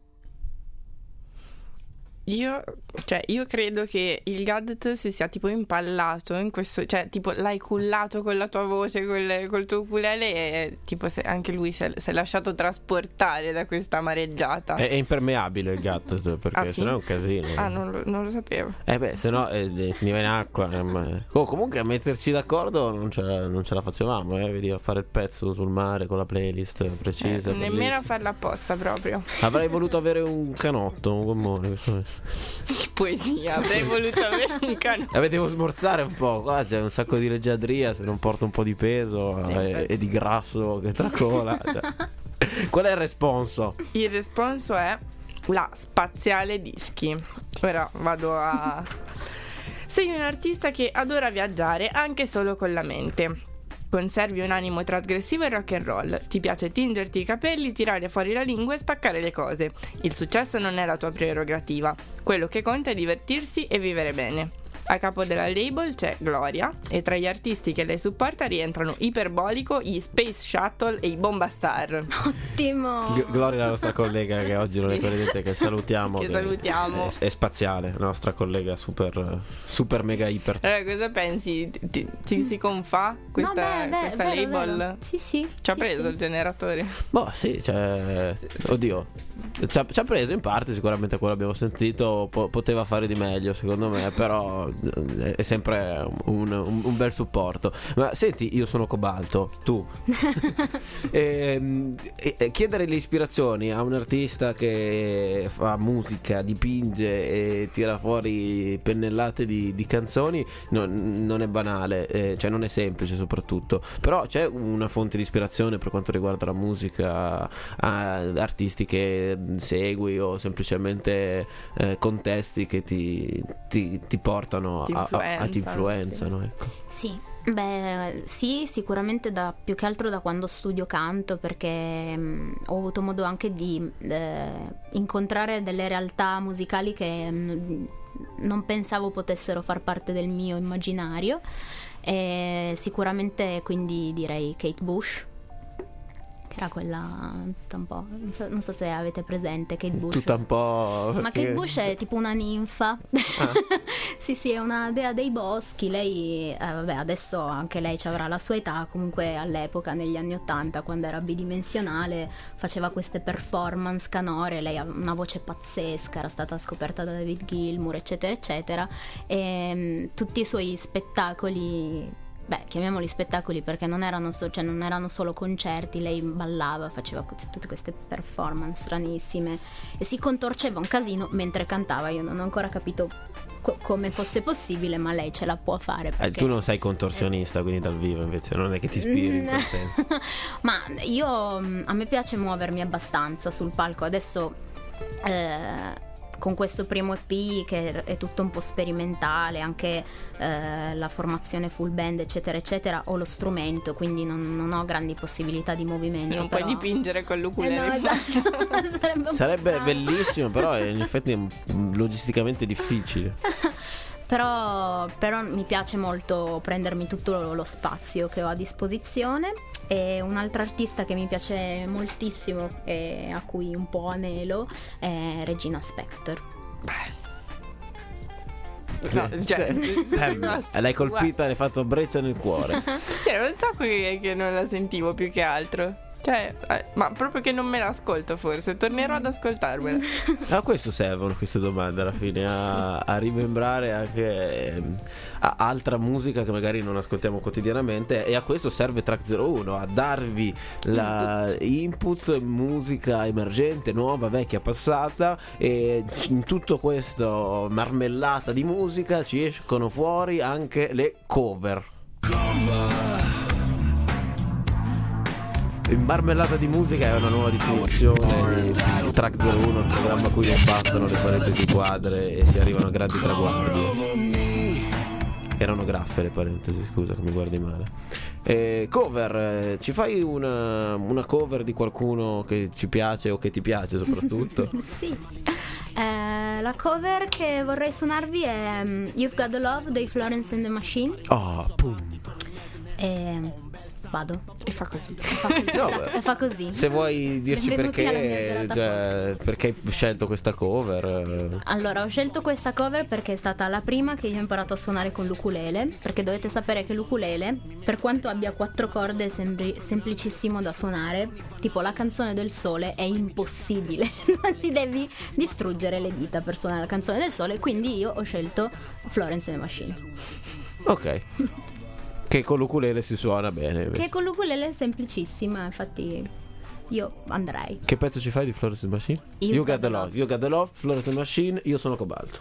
Io, cioè, io credo che il Gadget si sia tipo impallato in questo, cioè, tipo l'hai cullato con la tua voce, col, col tuo ukulele, e tipo se anche lui si è, si è lasciato trasportare da questa mareggiata. È, è impermeabile il gatto, perché Ah, sì? sennò è un casino. Ah, non lo, non lo sapevo. Eh beh, se no eh, finiva in acqua. eh, ma- Oh, comunque a metterci d'accordo non ce la, non ce la facevamo, eh. Vedi, a fare il pezzo sul mare con la playlist precisa. Eh, nemmeno a bellissima. farla apposta proprio. Avrei voluto avere un canotto, un gommone. questo- Che poesia, avrei voluto avere un canone. Eh, beh, devo smorzare un po'. Qua c'è un sacco di leggiadria. Se non porto un po' di peso Sì, eh, beh. e di grasso che tracola. cioè. Qual è il responso? Il responso è la spaziale dischi. Ora vado a... Sei un artista che adora viaggiare anche solo con la mente. Conservi un animo trasgressivo e rock and roll. Ti piace tingerti i capelli, tirare fuori la lingua e spaccare le cose. Il successo non è la tua prerogativa. Quello che conta è divertirsi e vivere bene. A capo della label c'è Gloria e tra gli artisti che lei supporta rientrano Iperbolico, gli Space Shuttle e i Bombastar. Ottimo. G- Gloria, la nostra collega che oggi non è presente, che salutiamo. Che salutiamo. È, è spaziale, la nostra collega super, super mega iper. Allora, cosa pensi? Ti, ti- ti si confà questa, No, beh, beh, questa vero, label? vero. Sì, sì. Ci ha sì, preso sì. il generatore? Boh, sì, cioè. Oddio. Ci ha, ci ha preso in parte, sicuramente quello abbiamo sentito. po- poteva fare di meglio, secondo me. Però eh, è sempre un, un- un bel supporto. Ma senti, io sono Cobalto, tu. Ehm, e- e chiedere le ispirazioni a un artista che fa musica, dipinge e tira fuori pennellate di, di canzoni non, non è banale, eh, cioè non è semplice soprattutto. Però c'è una fonte di ispirazione per quanto riguarda la musica, a artisti che segui o semplicemente eh, contesti che ti, ti, ti portano Ti a, a, a- ti influenzano, influenzano, ecco. Sì, beh, sì, sicuramente da più che altro da quando studio canto, perché mh, ho avuto modo anche di eh, incontrare delle realtà musicali che mh, non pensavo potessero far parte del mio immaginario. E sicuramente quindi direi Kate Bush, che era quella tutta un po', non so, non so se avete presente Kate Bush. Tutta un po'. Ma Kate Bush è tipo una ninfa. Sì, sì, è una dea dei boschi. Lei, eh, vabbè, adesso anche lei ci avrà la sua età. Comunque all'epoca, negli anni ottanta, quando era bidimensionale, faceva queste performance canore. Lei ha una voce pazzesca, era stata scoperta da David Gilmour, eccetera, eccetera. E mh, tutti i suoi spettacoli, beh, chiamiamoli spettacoli perché non erano, so- cioè non erano solo concerti, lei ballava, faceva co- tutte queste performance stranissime e si contorceva un casino mentre cantava. Io non ho ancora capito co- come fosse possibile, ma lei ce la può fare Eh, perché... tu non sei contorsionista, quindi dal vivo invece non è che ti ispiri in quel senso. Ma io, mh, a me piace muovermi abbastanza sul palco. Adesso eh, con questo primo E P che è tutto un po' sperimentale, anche eh, la formazione full band eccetera eccetera, ho lo strumento, quindi non, non ho grandi possibilità di movimento. Non però... puoi dipingere con l'ukulele. Eh no, esatto. Sarebbe, un po' Sarebbe strano. bellissimo, però in effetti è mm, logisticamente difficile. Però, però mi piace molto prendermi tutto lo spazio che ho a disposizione. E un'altra artista che mi piace moltissimo e a cui un po' anelo è Regina Spektor. No, cioè, Eh, l'hai colpita, l'hai fatto breccia nel cuore. C'era un sacco che, che non la sentivo più che altro. Cioè, eh, ma proprio che non me l'ascolto forse. Tornerò ad ascoltarmela. A questo servono queste domande alla fine, a, a rimembrare anche eh, a altra musica che magari non ascoltiamo quotidianamente. E a questo serve Track zero uno, a darvi la input, musica emergente, nuova, vecchia, passata. E in tutto questo marmellata di musica ci escono fuori anche le cover. Marmellata di musica è una nuova definizione di Track zero uno, il programma a cui non bastano le parentesi quadre e si arrivano a grandi traguardi. Erano graffe le parentesi, scusa che mi guardi male. Eh, cover, eh, ci fai una, una cover di qualcuno che ci piace o che ti piace soprattutto? Sì. Eh, la cover che vorrei suonarvi è um, You've Got the Love dei Florence and the Machine. Oh, pum. E vado. E fa così. E fa così. No, esatto, beh. e fa così. Se vuoi dirci Benvenuti alla mia perché, serata cioè, perché hai scelto questa cover? Allora, ho scelto questa cover perché è stata la prima che io ho imparato a suonare con l'ukulele. Perché dovete sapere che l'ukulele, per quanto abbia quattro corde, sembri semplicissimo da suonare, tipo la canzone del sole è impossibile. Non ti devi distruggere le dita per suonare la canzone del sole. Quindi io ho scelto Florence and the Machine. Ok. Che con l'ukulele si suona bene invece. Che con l'ukulele è semplicissima, infatti io andrei. Che pezzo ci fai di Florence and the Machine? You You Got Got the the Love. You Got the Love, Florence and the Machine, Io sono Cobalto.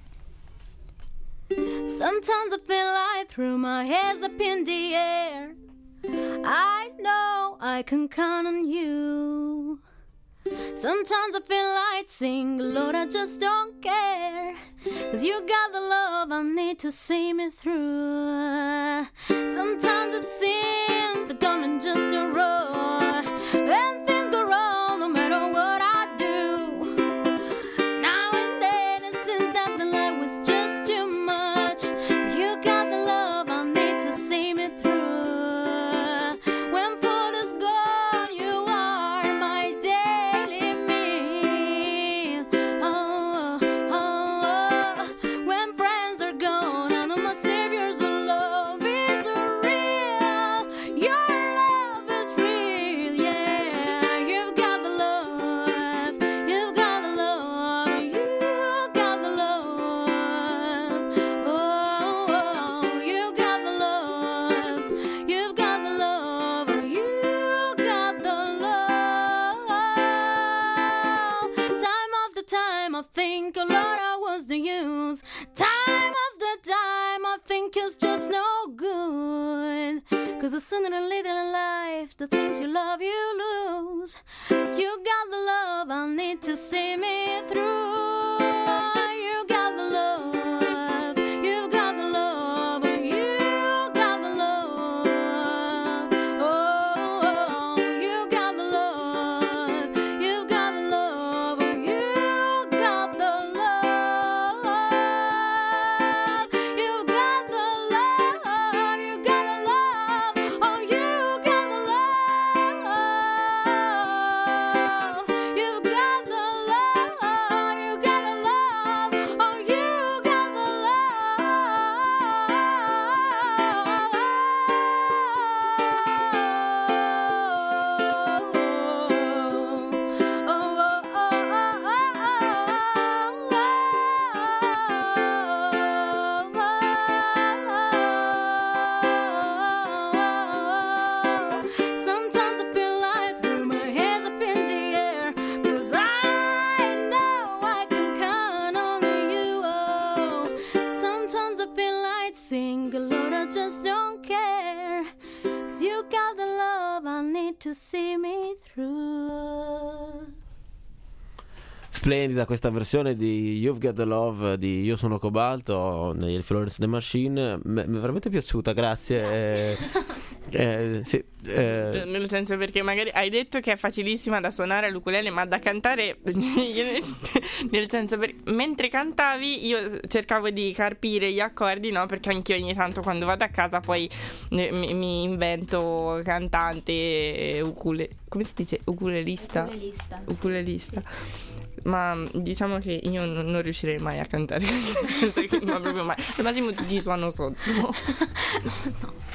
Sometimes I feel like through my hands up in the air. I know I can count on you. Sometimes I feel like sing, Lord, I just don't care. Cause you got the love I need to see me through. Sometimes it seems the gun just a roar. And things go wrong no matter what I do. Now and then it seems that the light was just too much. You got the love I need to see me through. When food is gone, you are my daily meal. Oh, oh, oh. When friends are gone, I know my Savior's love is real. Your love is real, yeah. You've got the love, you've got the love, you got the love. Oh, oh, you got the love, you've got the love, you got the love. Time after time I think, oh Lord, I was the use. Time after time I think it's just no good. Cause sooner or later in life, the things you love you lose. You got the love I need to see me through. You got the love, you got the love, you got the love. Oh, oh, you got the love, you got the love, you got the love. You got the love, you got the love, oh, you got the love. You got the love, you got the love, oh, you got the love. Sometimes I feel like throw my hands up in the air. Cause I know I can count on you. Oh, sometimes I feel like sing, Lord, I just don't care. Cause you got the love I need to see me through. Splendida questa versione di You've Got the Love di Io sono Cobalto nel Florence and the Machine. Mi è veramente piaciuta, grazie. Eh, eh, sì, eh, Cioè, nel senso, perché magari hai detto che è facilissima da suonare l'ukulele, ma da cantare nel senso, per, mentre cantavi io cercavo di carpire gli accordi, no? Perché anch'io ogni tanto quando vado a casa poi mi, mi invento cantante ukule, come si dice? Ukulelista. Ukulelista. Ukulelista. ma diciamo che io non, non riuscirei mai a cantare questo, ma proprio mai. Al massimo ci suono sotto. No.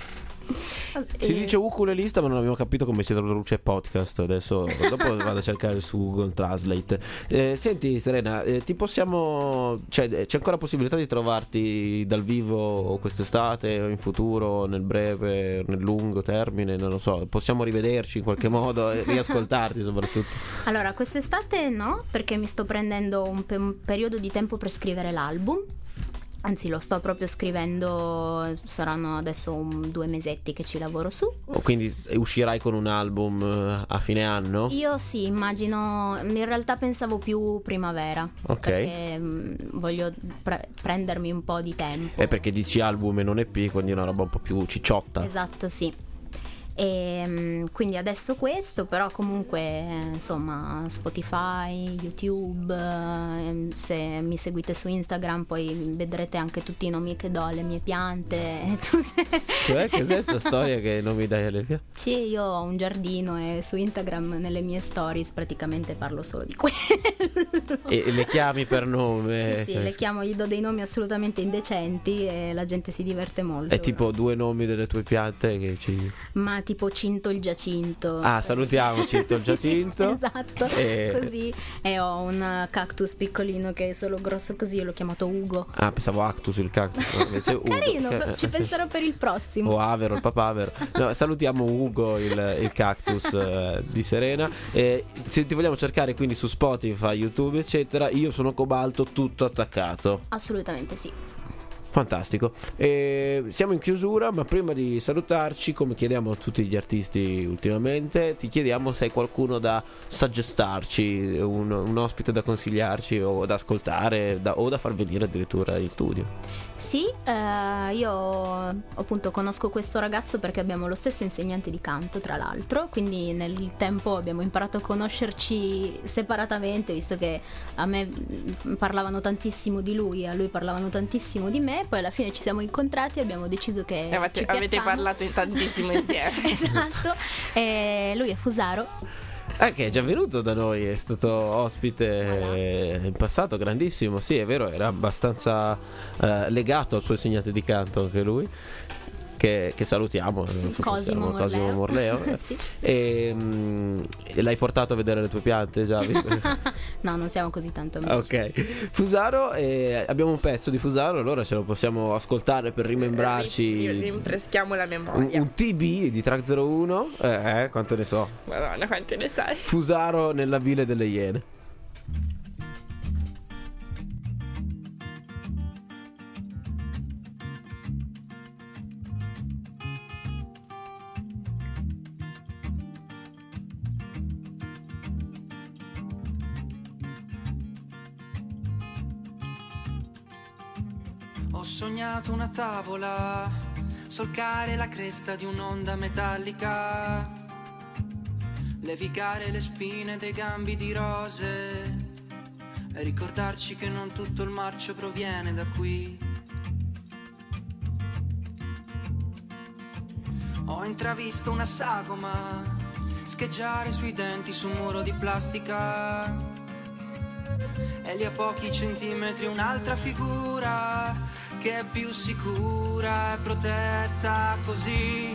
Si E- dice ukulelista, ma non abbiamo capito come si traduce podcast. Adesso dopo vado a cercare su Google Translate. Eh, senti Serena, eh, ti possiamo, cioè, c'è ancora possibilità di trovarti dal vivo quest'estate o in futuro, nel breve, nel lungo termine, non lo so. Possiamo rivederci in qualche modo e riascoltarti soprattutto. Allora, quest'estate no, perché mi sto prendendo un, pe- un periodo di tempo per scrivere l'album. Anzi, lo sto proprio scrivendo, saranno adesso un, due mesetti che ci lavoro su. O quindi uscirai con un album eh, a fine anno? Io sì, immagino, in realtà pensavo più primavera, Ok. perché mh, voglio pre- prendermi un po' di tempo. È perché dici album e non E P, quindi è una roba un po' più cicciotta. Esatto, sì. E mh, quindi adesso questo, però comunque eh, insomma Spotify, YouTube, eh, se mi seguite su Instagram poi vedrete anche tutti i nomi che do alle mie piante e tutte. Cioè, che è sta storia che non mi dai alle piante? Sì, io ho un giardino e su Instagram nelle mie stories praticamente parlo solo di quello. E, e le chiami per nome? Sì, sì, le chiamo, gli do dei nomi assolutamente indecenti e la gente si diverte molto. È tipo due nomi delle tue piante che ci... Ma tipo Cinto il Giacinto. Ah, salutiamo Cinto il Giacinto. Esatto, E- così. E ho un cactus piccolino che è solo grosso così, io l'ho chiamato Ugo. Ah, pensavo Actus il cactus, no, invece Ugo. Carino, Eh, ci eh, penserò per il prossimo. O Avero, il papavero. No, salutiamo Ugo, il, il cactus eh, di Serena. E se ti vogliamo cercare quindi su Spotify, YouTube, eccetera, io sono Cobalto, tutto attaccato. Assolutamente sì. Fantastico. E siamo in chiusura, ma prima di salutarci, come chiediamo a tutti gli artisti ultimamente, ti chiediamo se hai qualcuno da suggestarci, un, un ospite da consigliarci o da ascoltare da, o da far venire addirittura in studio. Sì, eh, io appunto conosco questo ragazzo perché abbiamo lo stesso insegnante di canto, tra l'altro, quindi nel tempo abbiamo imparato a conoscerci separatamente, visto che a me mm, parlavano tantissimo di lui e a lui parlavano tantissimo di me, poi alla fine ci siamo incontrati e abbiamo deciso che E avete, ci avete piacciamo. parlato tantissimo insieme. Esatto, e lui è Fusaro. Eh, che è già venuto da noi, è stato ospite in passato, grandissimo. Sì, è vero, era abbastanza eh, legato al suo insegnante di canto anche lui, che, che salutiamo, Cosimo Morleo. Cosimo Morleo. eh. Sì. E mm, l'hai portato a vedere le tue piante già? No, non siamo così tanto amici. Ok, Fusaro, eh, abbiamo un pezzo di Fusaro, allora ce lo possiamo ascoltare per rimembrarci. Ri- Rinfreschiamo la Un, memoria. un T B di Track zero uno, eh, eh, quanto ne so. Madonna, quante ne sai? Fusaro nella Ville delle Iene. Ho sognato una tavola, solcare la cresta di un'onda metallica, levicare le spine dei gambi di rose e ricordarci che non tutto il marcio proviene da qui. Ho intravisto una sagoma scheggiare sui denti su un muro di plastica e lì a pochi centimetri un'altra figura che è più sicura e protetta così.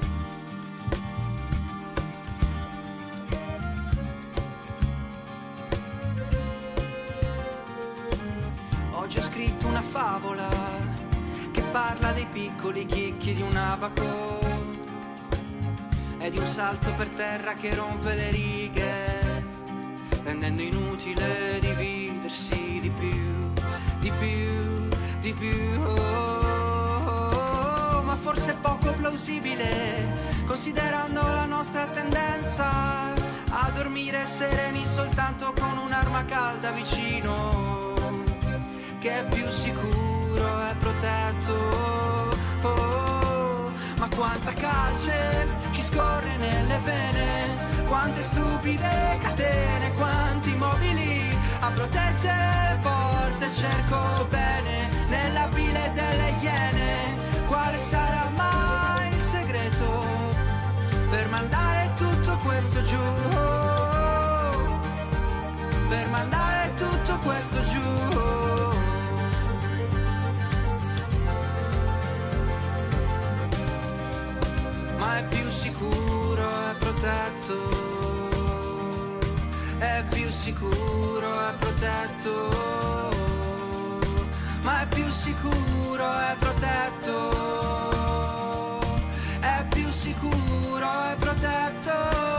Ho già scritto una favola che parla dei piccoli chicchi di un abaco e di un salto per terra che rompe le righe, rendendo inutile dividersi di più, di più, di più. Oh, oh, oh, ma forse è poco plausibile, considerando la nostra tendenza a dormire sereni soltanto con un'arma calda vicino, che è più sicuro e protetto. Oh, oh, ma quanta calce ci scorre nelle vene, quante stupide catene, quanti mobili a proteggere le porte. Cerco bene nella bile delle iene, quale sarà mai il segreto per mandare tutto questo giù, per mandare è più sicuro, è protetto, ma è più sicuro, è protetto, è più sicuro, è protetto.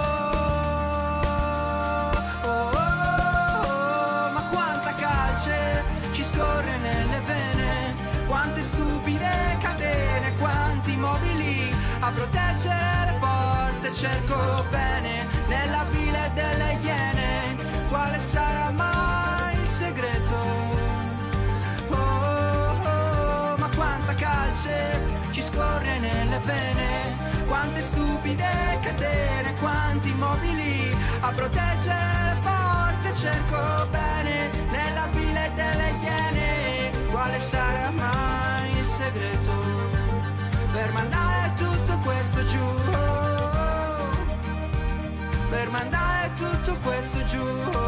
Oh, oh, oh, ma quanta calce ci scorre nelle vene, quante stupide catene, quanti mobili a proteggere le porte. Cerco bene nella bile delle iene, quale sarà mai il segreto? Oh, oh, oh, ma quanta calce ci scorre nelle vene, quante stupide catene, quanti mobili a proteggere le porte. Cerco bene nella bile delle iene, quale sarà mai il segreto per mandare tutto questo giù, per mandare tutto questo giù.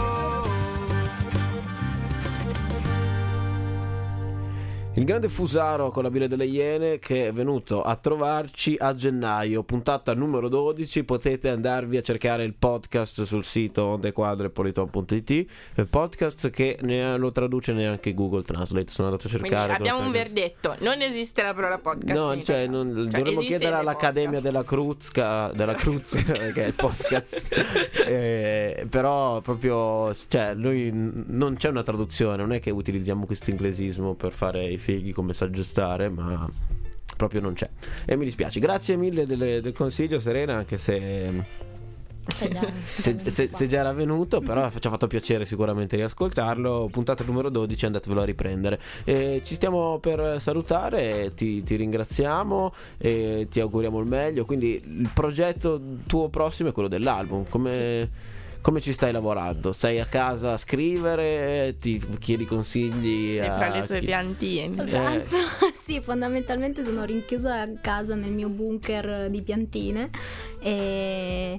Il grande Fusaro con la bile delle Iene, che è venuto a trovarci a gennaio, puntata numero dodici. Potete andarvi a cercare il podcast sul sito ondequadre politon punto it, il podcast che ne lo traduce neanche Google Translate. Sono andato a cercare. Quindi abbiamo un verdetto: non esiste la parola podcast. No, cioè, non, cioè dovremmo chiedere all'Accademia della Cruzca, della Cruz, che è il podcast. eh, però proprio, cioè, noi non c'è una traduzione, non è che utilizziamo questo inglesismo per fare i fighi come saggestare, ma proprio non c'è, e mi dispiace. Grazie mille delle, del consiglio, Serena, anche se se, se, se già era venuto, però ci ha fatto piacere sicuramente riascoltarlo. Puntata numero dodici, andatevelo a riprendere. E ci stiamo per salutare, ti, ti ringraziamo e ti auguriamo il meglio. Quindi il progetto tuo prossimo è quello dell'album, come... Sì. Come ci stai lavorando? Sei a casa a scrivere? Ti chiedi consigli? Sei a fra le tue chi... piantine. Esatto, eh. Sì, fondamentalmente sono rinchiusa a casa nel mio bunker di piantine e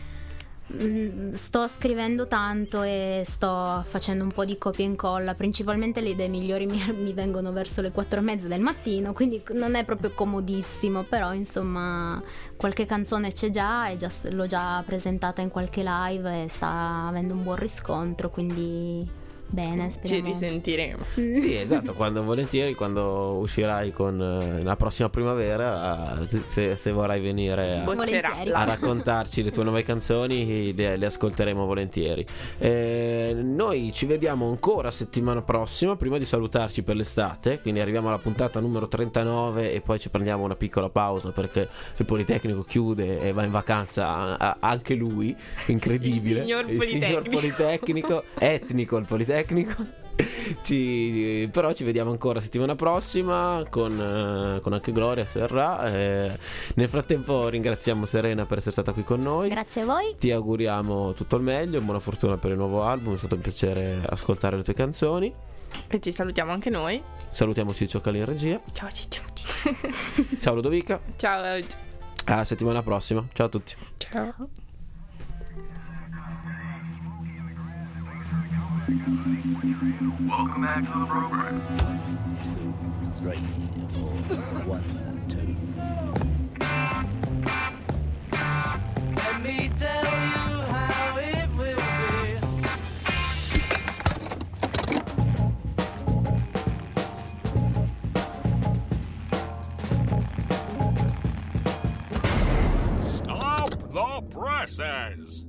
sto scrivendo tanto e sto facendo un po' di copia e incolla. Principalmente le idee migliori mi, mi vengono verso le quattro e mezza del mattino, quindi non è proprio comodissimo, però insomma qualche canzone c'è già e già, l'ho già presentata in qualche live e sta avendo un buon riscontro, quindi bene, speriamo. Ci risentiremo. Sì, esatto, quando volentieri, quando uscirai con uh, la prossima primavera, uh, se, se vorrai venire a, a raccontarci le tue nuove canzoni, le, le ascolteremo volentieri. Eh, noi ci vediamo ancora settimana prossima, prima di salutarci per l'estate, quindi arriviamo alla puntata numero trentanove e poi ci prendiamo una piccola pausa perché il Politecnico chiude e va in vacanza a, a, anche lui, incredibile. Il signor il Politecnico, signor Politecnico etnico il Politecnico. Ci, però ci vediamo ancora settimana prossima con, uh, con anche Gloria Serra. Eh, nel frattempo ringraziamo Serena per essere stata qui con noi. Grazie a voi. Ti auguriamo tutto il meglio, buona fortuna per il nuovo album. È stato un piacere ascoltare le tue canzoni. E ci salutiamo anche noi. Salutiamo Ciccio Cali in regia. Ciao Ciccio. Ciao Ludovica. Ciao. Alla settimana prossima. Ciao a tutti. Ciao. Welcome back to the program. Two, three, four, one, two. Let me tell you how it will be. Stop the presses!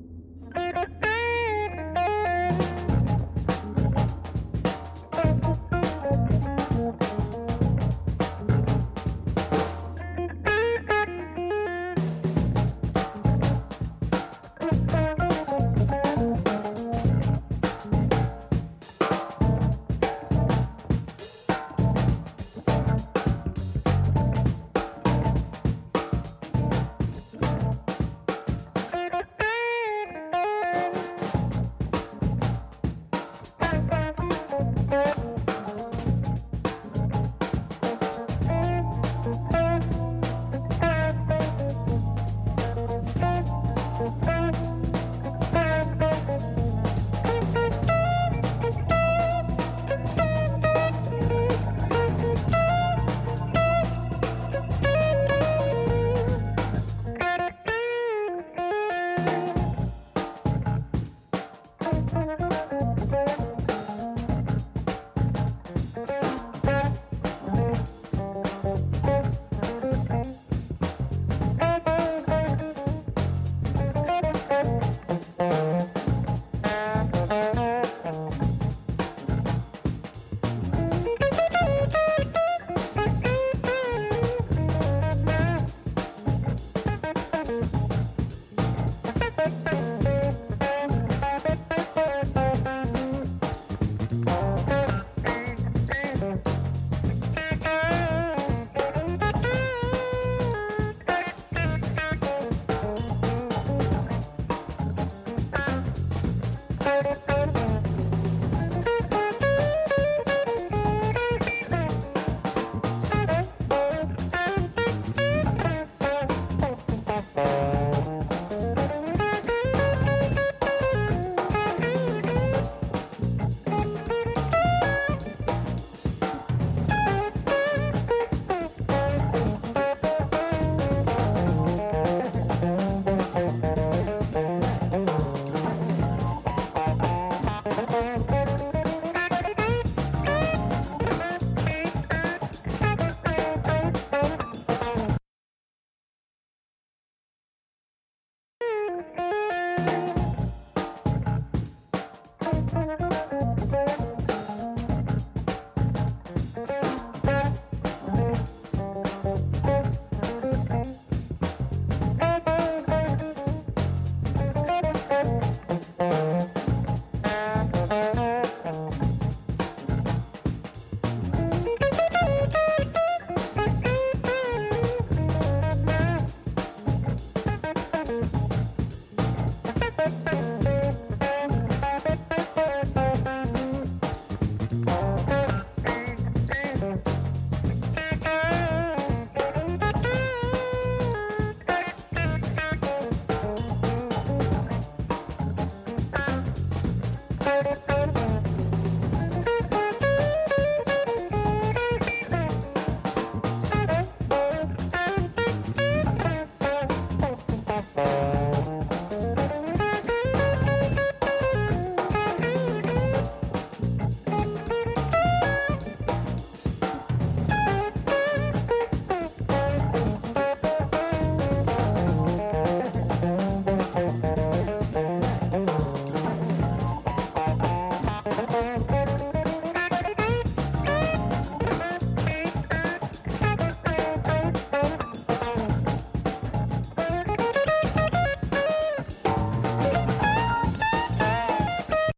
Thank you.